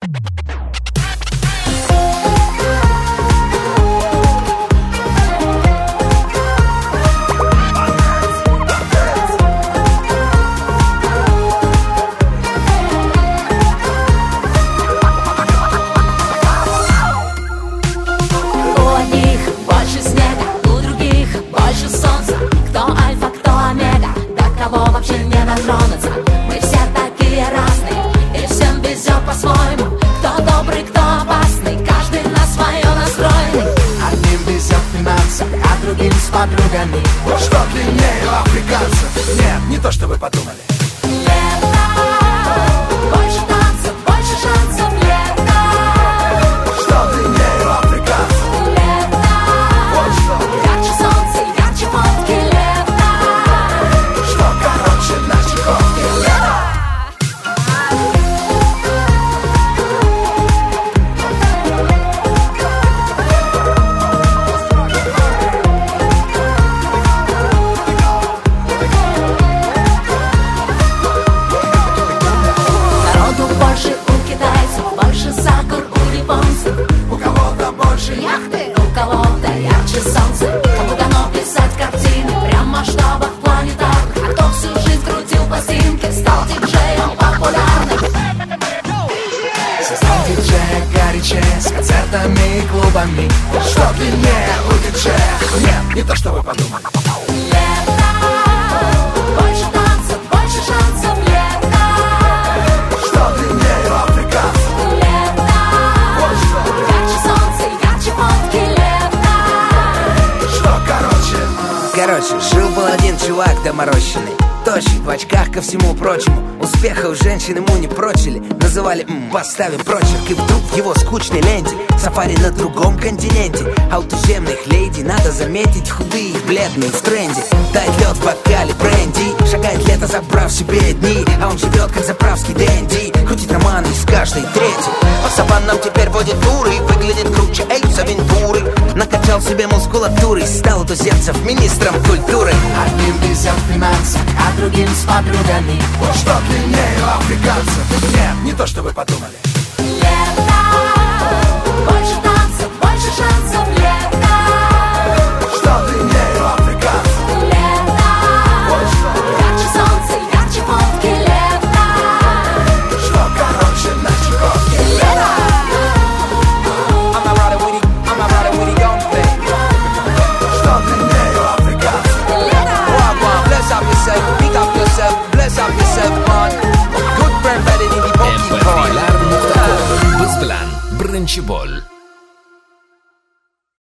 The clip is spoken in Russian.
Мы все такие разные, и всем везет по-своему. Кто добрый, кто опасный, каждый на свое настроенный. Одним везет в финансах, а другим с подругами. Что длиннее у африканцев? Нет, не то, что вы подумали. Лето, больше танцев, больше шансов. Лето, что длиннее у африканцев? Лето, вот что. ярче солнце, ярче фотки. Лето, что короче наши ходки. народу больше у китайцев, больше сакур у японцев. У кого-то больше Яхты, у кого-то ярче солнце. Кому дано писать картины прям в масштабах планетарных. А кто всю жизнь крутил пластинки, стал диджеем популярным. сезон диджея горячее, с концертами и клубами. Что длиннее у диджея? Нет, не то, что вы подумали. Лето, больше танцев, больше шансов. Лето, Что длиннее у африканцев? лето, Вот что. ярче солнце, ярче фотки. Лето, Что короче? Короче, жил-был один чувак доморощенный, тощий, в очках ко всему прочему. Успеха у женщин ему не прочили, называли поставим прочерк. И вдруг в его скучной ленте сафари на другом континенте. А у туземных леди, надо заметить, худые и бледные в тренде. Дать лед в бокале бренди, шагает лето, забрав себе дни. А он живет как заправский дэнди, крутит романы с каждой третьей. По саваннам теперь водит туры, выглядит круче Эйс Авентуры. Накачал себе мускулатурой, стал у туземцев министром культуры. Одним везет в финансах, а другим с подругами. Вот что длиннее у африканцев? Нет, не то, что вы подумали. лето, больше танцев, больше шансов. Лето, Что длиннее у африканцев? лето, Вот что. ярче солнце, ярче фотки. Лето, Что короче наши ходки. лето. I'm not riding with it, I'm not riding with it, don't play. Что длиннее у африканцев? Wagwan, bless up yourself, pick up yourself, bless up yourself, man. Good friend better than the monkey boy. mp3'lar.com Biz bilan Birinchi bo'l.